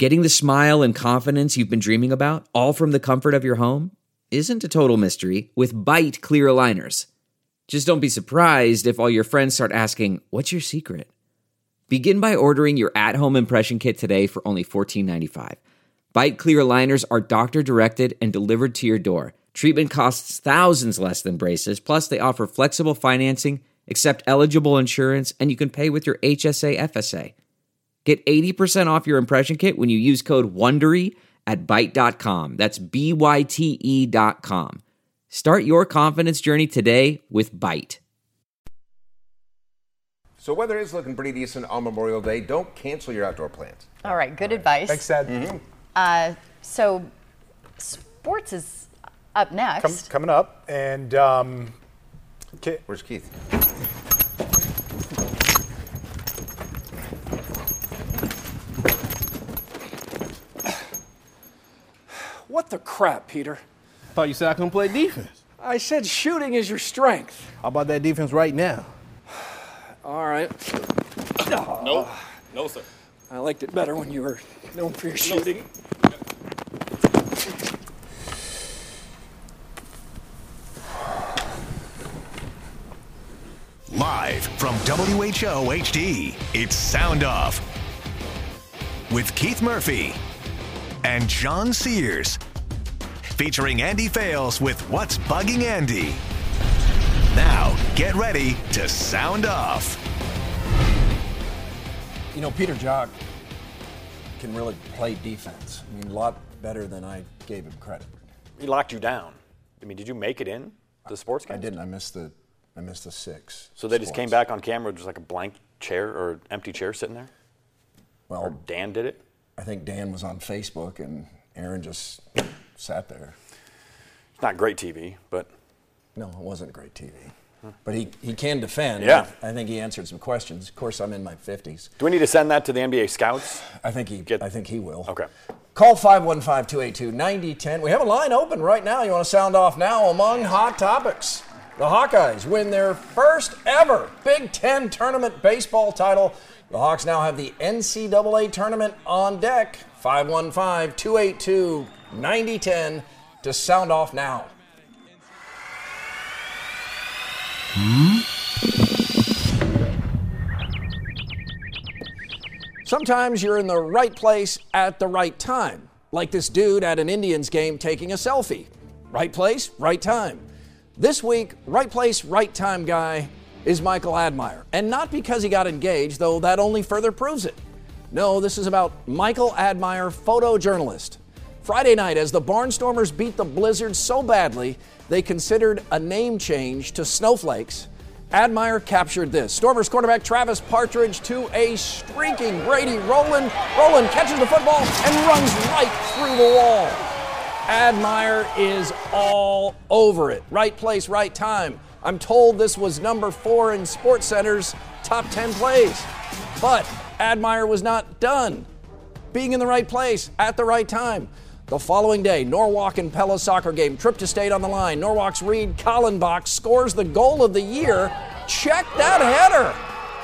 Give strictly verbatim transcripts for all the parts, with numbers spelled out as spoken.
Getting the smile and confidence you've been dreaming about, all from the comfort of your home, isn't a total mystery with Byte clear aligners. Just don't be surprised if all your friends start asking, "What's your secret?" Begin by ordering your at-home impression kit today for only fourteen ninety-five. Byte clear aligners are doctor-directed and delivered to your door. Treatment costs thousands less than braces, plus they offer flexible financing, accept eligible insurance, and you can pay with your H S A F S A. Get eighty percent off your impression kit when you use code WONDERY at byte dot com. That's B Y T E dot com. Start your confidence journey today with Byte. So weather is looking pretty decent on Memorial Day. Don't cancel your outdoor plans. All right, good All right. advice. Thanks, Ed. Mm-hmm. Uh, so sports is up next. Com- coming up, and um, Ke- where's Keith? What the crap, Peter? I thought you said I couldn't play defense. I said shooting is your strength. How about that defense right now? All right. No. Nope. No, sir. I liked it better when you were known for your shooting. Live from W H O H D, it's Sound Off with Keith Murphy and John Sears, featuring Andy Fales with What's Bugging Andy. Now, get ready to sound off. You know, Peter Jok can really play defense. I mean, a lot better than I gave him credit. He locked you down. I mean, did you make it in the sports game? I didn't. I missed the, I missed the six. So they sports. just came back on camera, just like a blank chair or empty chair sitting there? Well, or Dan did it? I think Dan was on Facebook and Aaron just sat there. It's not great T V, but. No, it wasn't great T V. But he, he can defend. Yeah. I think he answered some questions. Of course, I'm in my fifties. Do we need to send that to the N B A scouts? I think he Get, I think he will. Okay. Call five one five, two eight two, nine zero one zero. We have a line open right now. You want to sound off now among hot topics. The Hawkeyes win their first ever Big Ten tournament baseball title. The Hawks now have the N C double A tournament on deck. five one five, two eight two, nine zero one zero to sound off now. Hmm? Sometimes you're in the right place at the right time, like this dude at an Indians game taking a selfie. Right place, right time. This week, right place, right time guy is Michael Admire. And not because he got engaged, though that only further proves it. No, this is about Michael Admire, photojournalist. Friday night, as the Barnstormers beat the Blizzards so badly, they considered a name change to Snowflakes. Admire captured this. Stormers quarterback Travis Partridge to a streaking Brady Rowland. Rowland catches the football and runs right through the wall. Admire is all over it. Right place, right time. I'm told this was number four in SportsCenter's top ten plays. But Admire was not done being in the right place at the right time. The following day, Norwalk and Pella soccer game, trip to state on the line. Norwalk's Reed Kallenbach scores the goal of the year. Check that header.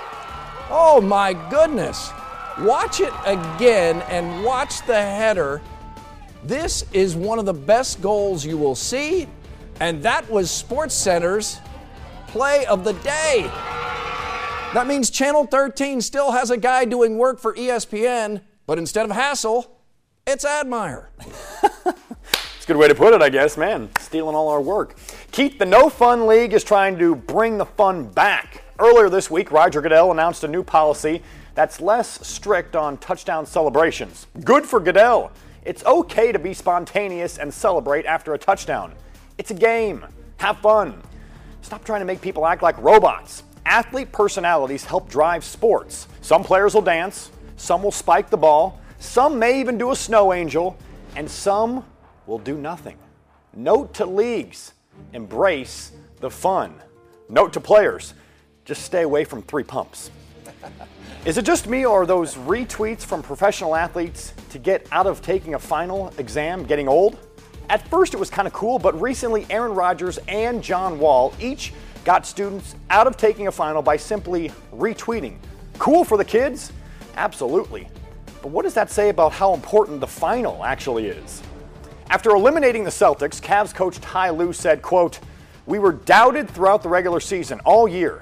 Oh my goodness. Watch it again and watch the header. This is one of the best goals you will see, and that was SportsCenter's play of the day. That means Channel thirteen still has a guy doing work for E S P N, but instead of Hassel, it's Admire. It's a good way to put it, I guess. Man, stealing all our work. Keith, the No Fun League is trying to bring the fun back. Earlier this week, Roger Goodell announced a new policy that's less strict on touchdown celebrations. Good for Goodell. It's okay to be spontaneous and celebrate after a touchdown. It's a game. Have fun. Stop trying to make people act like robots. Athlete personalities help drive sports. Some players will dance, some will spike the ball, some may even do a snow angel, and some will do nothing. Note to leagues, embrace the fun. Note to players, just stay away from three pumps. Is it just me, or are those retweets from professional athletes to get out of taking a final exam getting old? At first it was kind of cool, but recently Aaron Rodgers and John Wall each got students out of taking a final by simply retweeting. Cool for the kids? Absolutely. But what does that say about how important the final actually is? After eliminating the Celtics, Cavs coach Ty Lue said, quote, "We were doubted throughout the regular season all year."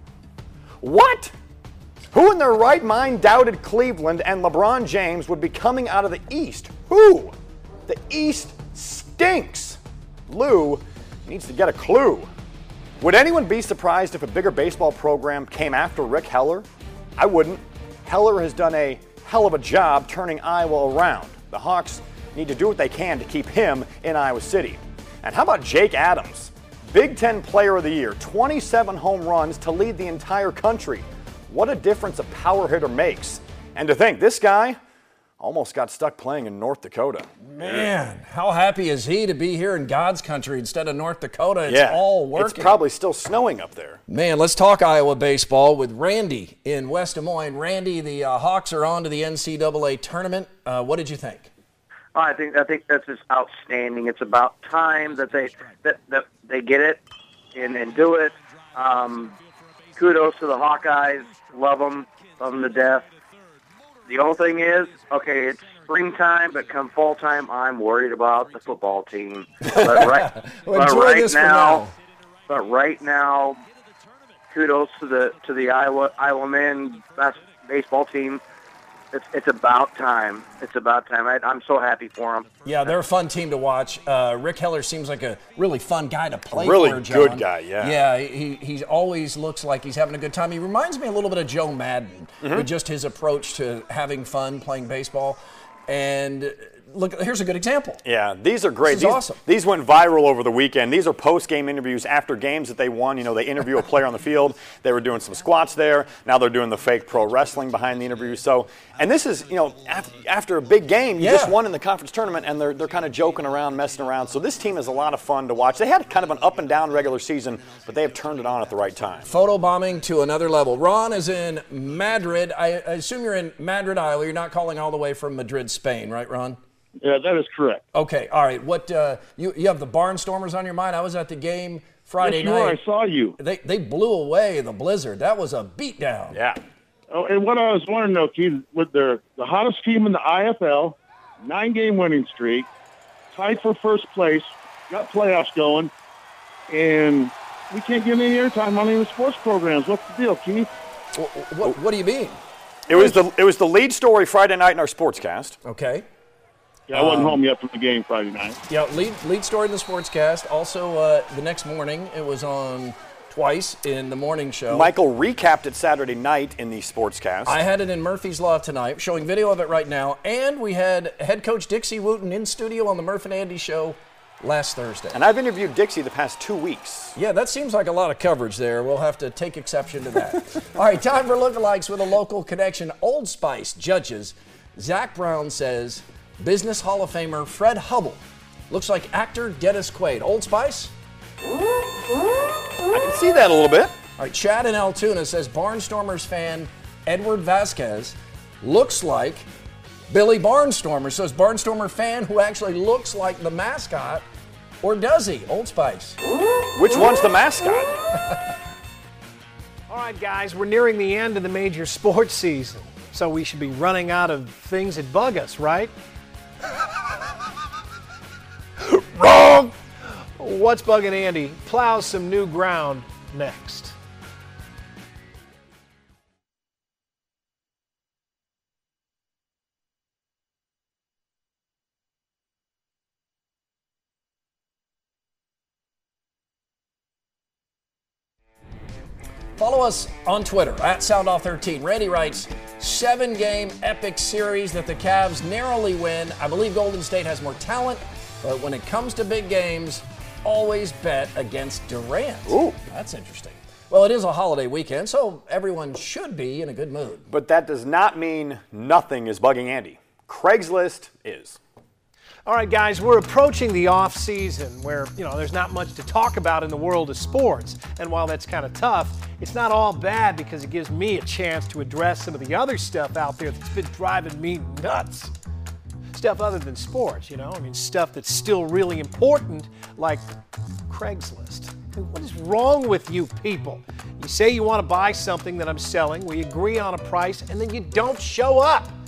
What? Who in their right mind doubted Cleveland and LeBron James would be coming out of the East? Who? The East stinks. Lue needs to get a clue. Would anyone be surprised if a bigger baseball program came after Rick Heller? I wouldn't. Heller has done a hell of a job turning Iowa around. The Hawks need to do what they can to keep him in Iowa City. And how about Jake Adams? Big Ten Player of the Year, twenty-seven home runs to lead the entire country. What a difference a power hitter makes. And to think, this guy almost got stuck playing in North Dakota. Man, how happy is he to be here in God's country instead of North Dakota? It's yeah, all working. It's probably still snowing up there. Man, let's talk Iowa baseball with Randy in West Des Moines. Randy, the uh, Hawks are on to the N C double A tournament. Uh, what did you think? I think I think that's just outstanding. It's about time that they that, that they get it and, and do it. Um, kudos to the Hawkeyes. Love them. Love them to death. The only thing is, okay, it's springtime, but come fall time, I'm worried about the football team. But right, well, but right this now, now, but right now, kudos to the to the Iowa Iowa men bas- baseball team. It's it's about time. It's about time. I, I'm so happy for them. Yeah, they're a fun team to watch. Uh, Rick Heller seems like a really fun guy to play really for, John. good guy, yeah. Yeah, he he always looks like he's having a good time. He reminds me a little bit of Joe Madden Mm-hmm. with just his approach to having fun playing baseball. And look, here's a good example. Yeah, these are great. This is these, awesome. These went viral over the weekend. These are post-game interviews after games that they won. You know, they interview a player on the field. They were doing some squats there. Now they're doing the fake pro wrestling behind the interview. So, and this is, you know, after, after a big game, you Yeah. just won in the conference tournament, and they're they're kind of joking around, messing around. So this team is a lot of fun to watch. They had kind of an up and down regular season, but they have turned it on at the right time. Photo bombing to another level. Ron is in Madrid. I, I assume you're in Madrid, Iowa. You're not calling all the way from Madrid, Spain, right, Ron? Yeah, that is correct. Okay, all right. What uh, you you have the Barnstormers on your mind? I was at the game Friday yes, you night. Were. I saw you. They they blew away the Blizzard. That was a beatdown. Yeah. Oh, and what I was wondering, though, Keith, with their the hottest team in the I F L, nine-game winning streak, tied for first place, got playoffs going, and we can't get any airtime on any of the sports programs. What's the deal, Keith? What, what, what do you mean? It was the it was the lead story Friday night in our sportscast. Okay. Yeah, I wasn't Um, home yet from the game Friday night. Yeah, lead lead story in the sportscast. Also, uh, the next morning, it was on twice in the morning show. Michael recapped it Saturday night in the sportscast. I had it in Murphy's Law tonight, showing video of it right now, and we had head coach Dixie Wooten in studio on the Murph and Andy show last Thursday. And I've interviewed Dixie the past two weeks. Yeah, that seems like a lot of coverage there. We'll have to take exception to that. All right, time for lookalikes with a local connection. Old Spice judges. Zach Brown says Business Hall of Famer Fred Hubble looks like actor Dennis Quaid. Old Spice? I can see that a little bit. All right, Chad in Altoona says Barnstormers fan Edward Vasquez looks like Billy Barnstormer. So is Barnstormer fan who actually looks like the mascot, or does he? Old Spice. Which one's the mascot? All right, guys, we're nearing the end of the major sports season, so we should be running out of things that bug us, right? Wrong! What's bugging Andy plows some new ground next. Follow us on Twitter, at Sound Off thirteen. Randy writes, seven-game epic series that the Cavs narrowly win. I believe Golden State has more talent, but when it comes to big games, always bet against Durant. Ooh. That's interesting. Well, it is a holiday weekend, so everyone should be in a good mood. But that does not mean nothing is bugging Andy. Craigslist is. All right, guys, we're approaching the off season where, you know, there's not much to talk about in the world of sports. And while that's kind of tough, it's not all bad because it gives me a chance to address some of the other stuff out there that's been driving me nuts. Stuff other than sports, you know? I mean, stuff that's still really important, like Craigslist. What is wrong with you people? You say you want to buy something that I'm selling, we agree on a price, and then you don't show up.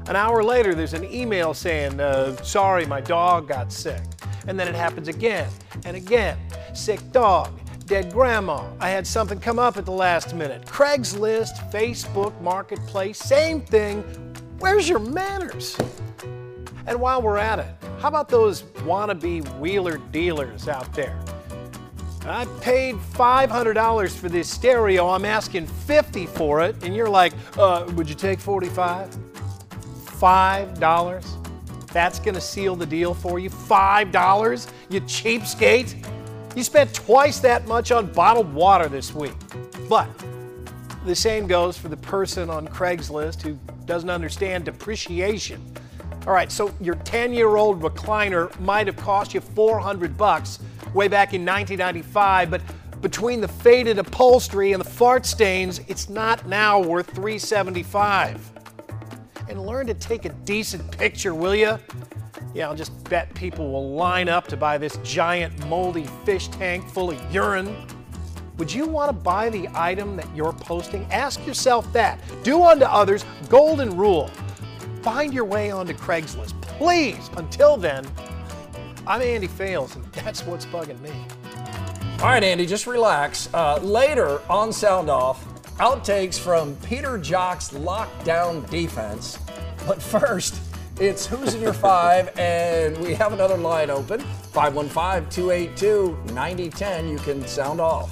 An hour later, there's an email saying, uh, sorry, my dog got sick. And then it happens again and again. Sick dog, dead grandma. I had something come up at the last minute. Craigslist, Facebook, Marketplace, same thing. Where's your manners? And while we're at it, how about those wannabe wheeler dealers out there? I paid five hundred dollars for this stereo. I'm asking fifty dollars for it. And you're like, uh, would you take forty-five dollars? five dollars? That's going to seal the deal for you? five dollars? You cheapskate? You spent twice that much on bottled water this week. But the same goes for the person on Craigslist who doesn't understand depreciation. All right, so your ten-year-old recliner might have cost you four hundred bucks way back in nineteen ninety-five, but between the faded upholstery and the fart stains, it's not now worth three hundred seventy-five dollars. And learn to take a decent picture, will you? Yeah, I'll just bet people will line up to buy this giant moldy fish tank full of urine. Would you want to buy the item that you're posting? Ask yourself that. Do unto others, golden rule. Find your way onto Craigslist, please. Until then, I'm Andy Fales, and that's what's bugging me. All right, Andy, just relax. Uh, later on Sound Off, outtakes from Peter Jok's lockdown defense. But first, it's Who's in Your Five, and we have another line open, five one five, two eight two, nine zero one zero. You can sound off.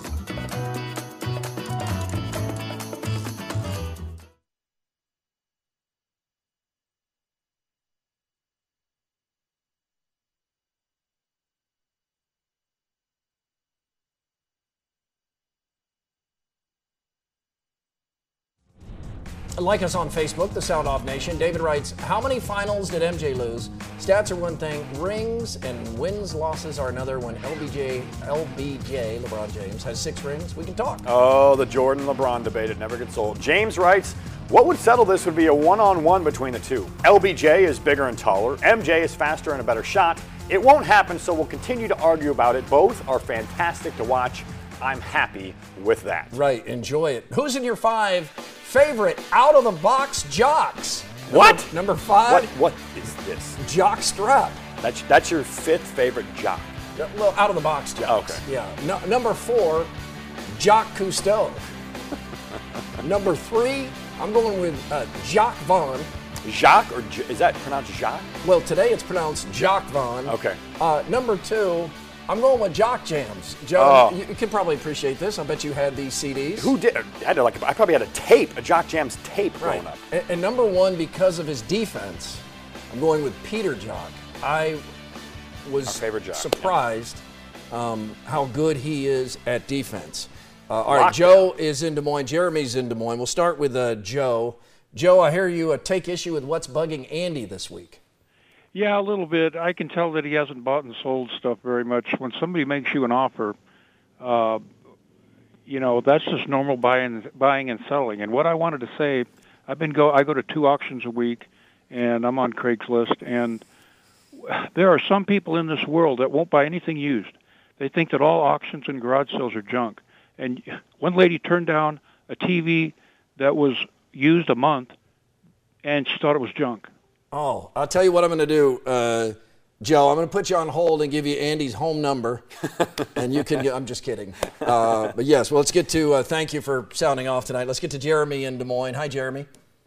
Like us on Facebook, the Sound Off Nation. David writes, how many finals did M J lose? Stats are one thing, rings and wins, losses are another. When L B J, L B J, LeBron James, has six rings, we can talk. Oh, the Jordan-LeBron debate, it never gets old. James writes, what would settle this would be a one-on-one between the two. L B J is bigger and taller. M J is faster and a better shot. It won't happen, so we'll continue to argue about it. Both are fantastic to watch. I'm happy with that. Right, enjoy it. Who's in your five favorite out-of-the-box jocks? What? Number, number five. What? What is this? Jock Strap. That's that's your fifth favorite jock. Well, out-of-the-box jocks. Okay. Yeah. No, number four, Jock Cousteau. Number three, I'm going with uh, Jacques Vaughn. Jacques, or J- is that pronounced Jacques? Well, today it's pronounced Jacques Vaughn. Okay. Uh, number two, I'm going with Jock Jams. Joe, Oh. you, you can probably appreciate this. I bet you had these C Ds. Who did? I had to like. I probably had a tape, a Jock Jams tape Right. growing up. And, and number one, because of his defense, I'm going with Peter Jock. I was Our favorite Jock, surprised um, how good he is at defense. Uh, all right, Lockdown. Joe is in Des Moines. Jeremy's in Des Moines. We'll start with uh, Joe. Joe, I hear you uh, take issue with what's bugging Andy this week. Yeah, a little bit. I can tell that he hasn't bought and sold stuff very much. When somebody makes you an offer, uh, you know, that's just normal buying, buying and selling. And what I wanted to say, I've been go. I go to two auctions a week, and I'm on Craigslist. And there are some people in this world that won't buy anything used. They think that all auctions and garage sales are junk. And one lady turned down a T V that was used a month, and she thought it was junk. Oh, I'll tell you what I'm going to do, uh, Joe. I'm going to put you on hold and give you Andy's home number, and you can get, I'm just kidding. Uh, but yes, well, let's get to, uh, thank you for sounding off tonight. Let's get to Jeremy in Des Moines. Hi, Jeremy.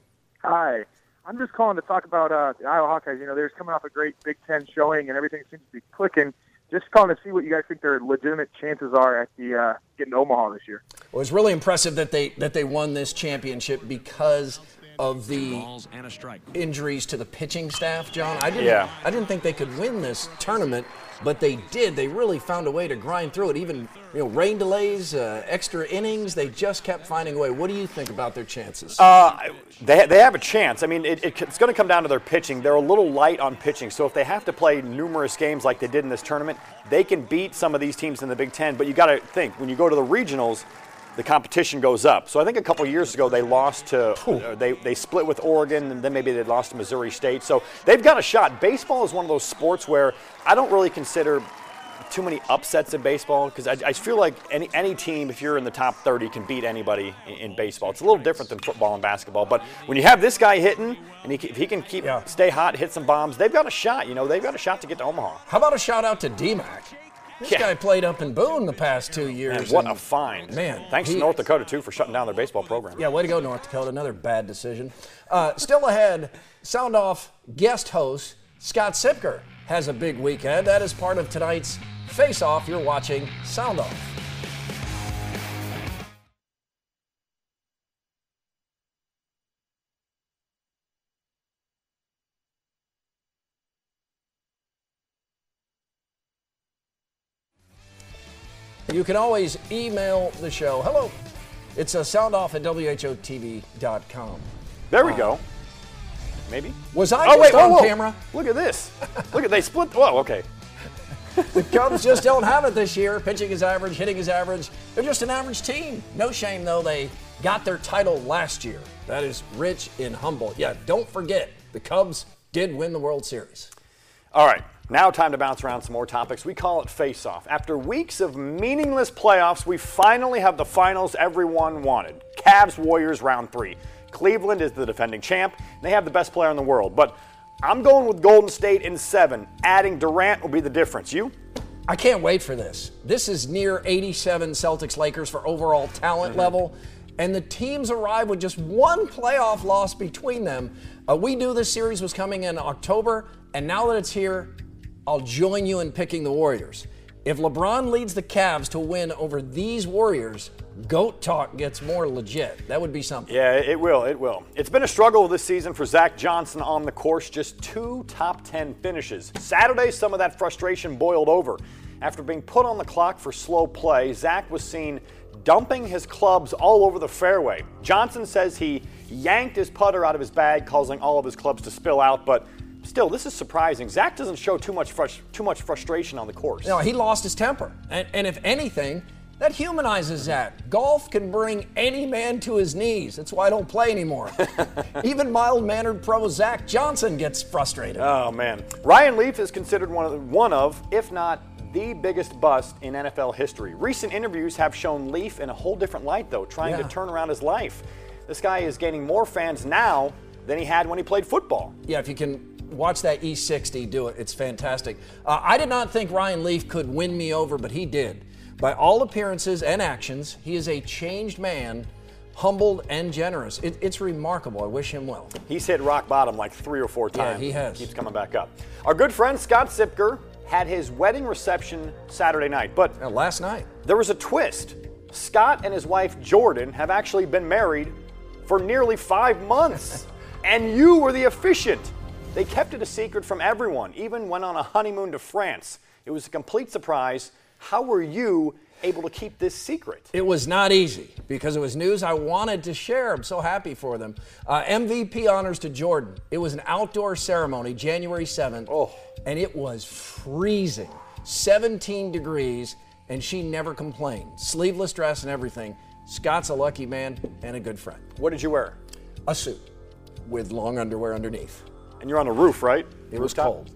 Hi. I'm just calling to talk about uh, the Iowa Hawkeyes. You know, they're coming off a great Big Ten showing, and everything seems to be clicking. Just calling to see what you guys think their legitimate chances are at the uh, getting to Omaha this year. Well, it's really impressive that they that they won this championship because of the injuries to the pitching staff, John. I didn't, Yeah. I didn't think they could win this tournament, but they did. They really found a way to grind through it. Even, you know, rain delays, uh, extra innings, they just kept finding a way. What do you think about their chances? Uh, they, they have a chance. I mean, it, it, it's going to come down to their pitching. They're a little light on pitching, so if they have to play numerous games like they did in this tournament, they can beat some of these teams in the Big Ten. But you got to think, when you go to the regionals, the competition goes up. So I think a couple years ago they lost to, uh, they, they split with Oregon, and then maybe they lost to Missouri State. So they've got a shot. Baseball is one of those sports where I don't really consider too many upsets in baseball? Because I, I feel like any any team, if you're in the top thirty, can beat anybody in, in baseball. It's a little different than football and basketball. But when you have this guy hitting, and he, if he can keep yeah. stay hot, hit some bombs, they've got a shot. You know, they've got a shot to get to Omaha. How about a shout out to D-Mac? This yeah. guy played up in Boone the past two years. Man, what a find. Man. Thanks he, to North Dakota, too, for shutting down their baseball program. Yeah, way to go, North Dakota. Another bad decision. Uh, still ahead, Sound Off guest host Scott Sipker has a big weekend. That is part of tonight's Face Off. You're watching Sound Off. You can always email the show. Hello. It's a soundoff at W H O T V dot com. There we uh, go. Maybe. Was I oh, just wait, on whoa, whoa. camera? Look at this. Look at they split. Whoa, okay. The Cubs just don't have it this year. Pitching is average, hitting is average. They're just an average team. No shame, though, they got their title last year. That is rich in Humboldt. Yeah, don't forget, the Cubs did win the World Series. All right. Now time to bounce around some more topics. We call it face-off. After weeks of meaningless playoffs, we finally have the finals everyone wanted. Cavs-Warriors round three. Cleveland is the defending champ, and they have the best player in the world. But I'm going with Golden State in seven. Adding Durant will be the difference. You? I can't wait for this. This is near eighty-seven Celtics-Lakers for overall talent mm-hmm. level, and the teams arrive with just one playoff loss between them. Uh, we knew this series was coming in October, and now that it's here, I'll join you in picking the Warriors. If LeBron leads the Cavs to win over these Warriors, GOAT talk gets more legit. That would be something. Yeah, it will, it will. It's been a struggle this season for Zach Johnson on the course, just two top ten finishes. Saturday, some of that frustration boiled over. After being put on the clock for slow play, Zach was seen dumping his clubs all over the fairway. Johnson says he yanked his putter out of his bag, causing all of his clubs to spill out, but still, this is surprising. Zach doesn't show too much frust- too much frustration on the course. No, he lost his temper. And, and if anything, that humanizes Zach. Golf can bring any man to his knees. That's why I don't play anymore. Even mild-mannered pro Zach Johnson gets frustrated. Oh, man. Ryan Leaf is considered one of, the, one of, if not the biggest bust in N F L history. Recent interviews have shown Leaf in a whole different light, though, trying yeah. to turn around his life. This guy is gaining more fans now than he had when he played football. Yeah, if you can watch that E sixty do it, it's fantastic. Uh, I did not think Ryan Leaf could win me over, but he did. By all appearances and actions, he is a changed man, humbled and generous. It, it's remarkable. I wish him well. He's hit rock bottom like three or four times. Yeah, he has. Keeps coming back up. Our good friend Scott Sipker had his wedding reception Saturday night, but uh, last night there was a twist. Scott and his wife Jordan have actually been married for nearly five months, and you were the officiant. They kept it a secret from everyone, even went on a honeymoon to France. It was a complete surprise. How were you able to keep this secret? It was not easy because it was news I wanted to share. I'm so happy for them. Uh, M V P honors to Jordan. It was an outdoor ceremony, January seventh, oh. and it was freezing, seventeen degrees, and she never complained. Sleeveless dress and everything. Scott's a lucky man and a good friend. What did you wear? A suit with long underwear underneath. And you're on a roof, right? It was cold.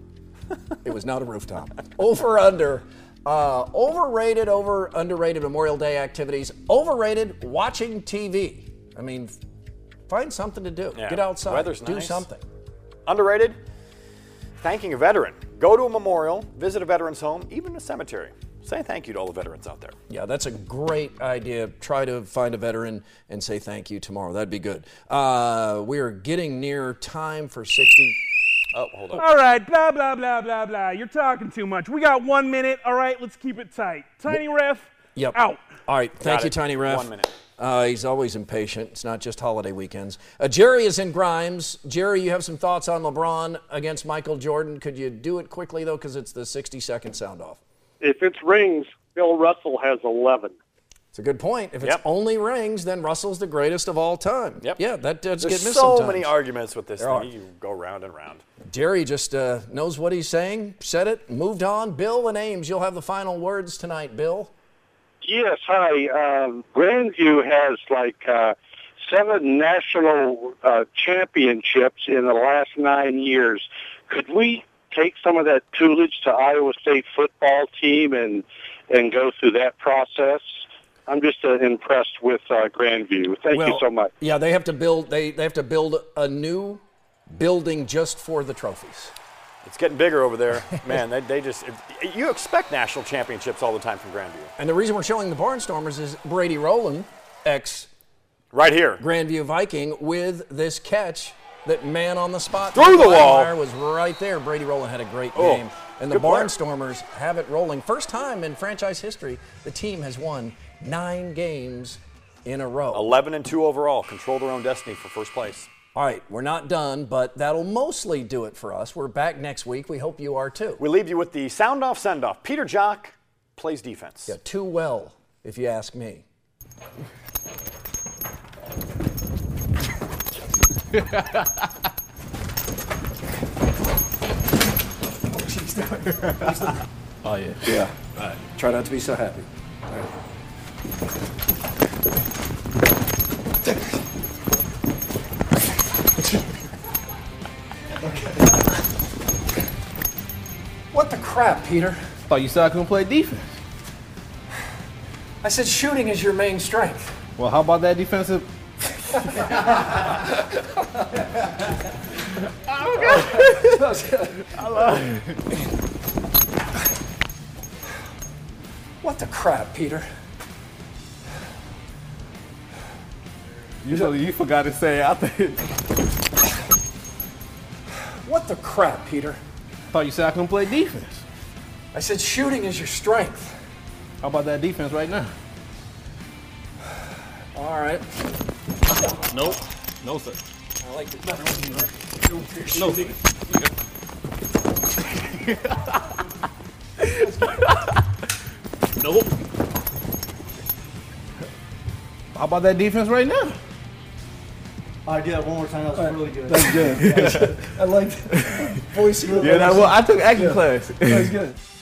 It was not a rooftop. Over, under. Uh, overrated, over, underrated Memorial Day activities. Overrated, watching T V. I mean, find something to do. Yeah. Get outside. Weather's do nice. something. Underrated, thanking a veteran. Go to a memorial, visit a veteran's home, even a cemetery. Say thank you to all the veterans out there. Yeah, that's a great idea. Try to find a veteran and say thank you tomorrow. That'd be good. Uh, we are getting near time for sixty. Oh, hold on. All right, blah, blah, blah, blah, blah. You're talking too much. We got one minute. All right, let's keep it tight. Tiny Ref, yep. out. All right, thank got you, it. Tiny Ref. One minute. Uh, he's always impatient. It's not just holiday weekends. Uh, Jerry is in Grimes. Jerry, you have some thoughts on LeBron against Michael Jordan. Could you do it quickly, though, because it's the sixty-second sound-off? If it's rings, Bill Russell has eleven. It's a good point. If it's Yep. only rings, then Russell's the greatest of all time. Yep. Yeah, that does There's get missed so sometimes. many arguments with this There thing. are. You go round and round. Jerry just uh, knows what he's saying, said it, moved on. Bill and Ames, you'll have the final words tonight, Bill. Yes, hi. Um, Grandview has like uh, seven national uh, championships in the last nine years. Could we take some of that tutelage to Iowa State football team and and go through that process? I'm just uh, impressed with uh, Grandview. Thank well, you so much. Yeah, they have to build. They they have to build a new building just for the trophies. It's getting bigger over there. Man, they, they just – you expect national championships all the time from Grandview. And the reason we're showing the Barnstormers is Brady Rowland, ex- right here, Grandview Viking, with this catch that man on the spot. Through the wall. Was right there. Brady Rowland had a great Oh, game. And the good player. Barnstormers have it rolling. First time in franchise history, the team has won nine games in a row. eleven and two overall. Control their own destiny for first place. All right, we're not done, but that'll mostly do it for us. We're back next week. We hope you are too. We leave you with the sound-off send-off. Peter Jock plays defense. Yeah, too well, if you ask me. Oh, yeah. Yeah. All right. Try not to be so happy. All right. What the crap, Peter? Thought you said I couldn't play defense. I said shooting is your main strength. Well, how about that defensive? That was good. I love it. What the crap, Peter? You know, you forgot to say I think. What the crap, Peter? Thought you said I couldn't play defense. I said shooting is your strength. How about that defense right now? All right. Nope. No, sir. I liked it better when you were doing your No, shooting. Nope. How about that defense right now? I did that one more time. That was really good. That's good. I liked it. Voice. Yeah, that, well, I took acting class. That was good.